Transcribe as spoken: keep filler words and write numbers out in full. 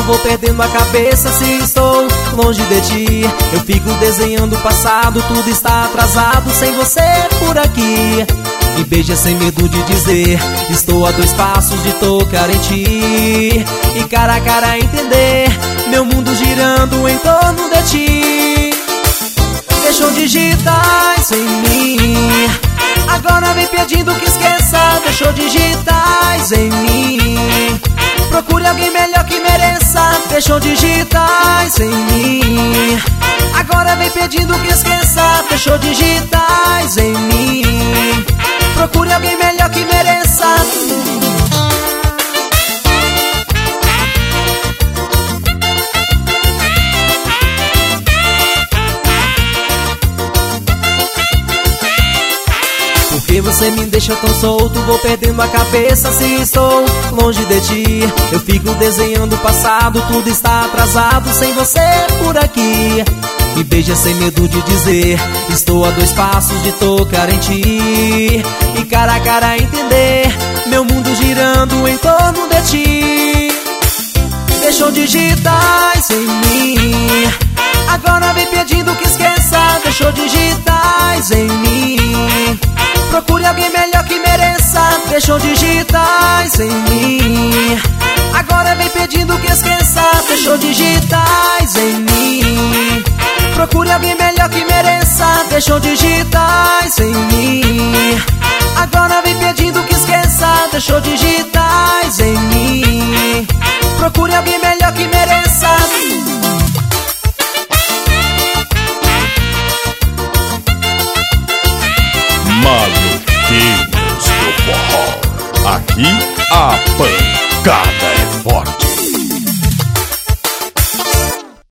solto, vou perdendo a cabeça se estou longe de ti. Eu fico desenhando o passado, tudo está atrasado sem você por aqui. Me beija sem medo de dizer, estou a dois passos de tocar em ti. E cara a cara entender, meu mundo girando em torno de ti. Deixou digitais em mim, agora vem pedindo que esqueça. Deixou digitais em mim, procure alguém melhor que mereça. Deixou digitais em mim, agora vem pedindo que esqueça. Deixou digitais em mim, procure alguém melhor que mereça. Porque você me deixa tão solto, vou perdendo a cabeça se estou longe de ti. Eu fico desenhando o passado, tudo está atrasado sem você por aqui. Me beija sem medo de dizer, estou a dois passos de tocar em ti. E cara a cara entender, meu mundo girando em torno de ti. Deixou digitais em mim, agora vem pedindo que esqueça. Deixou digitais em mim, procure alguém melhor que mereça. Deixou digitais em mim, agora vem pedindo que esqueça. Deixou digitais em mim, procure alguém melhor que mereça. Deixou digitais em mim, agora vem pedindo que esqueça. Deixou digitais em mim, procure alguém melhor que mereça. Maluquinhos do forró, aqui a pancada é forte.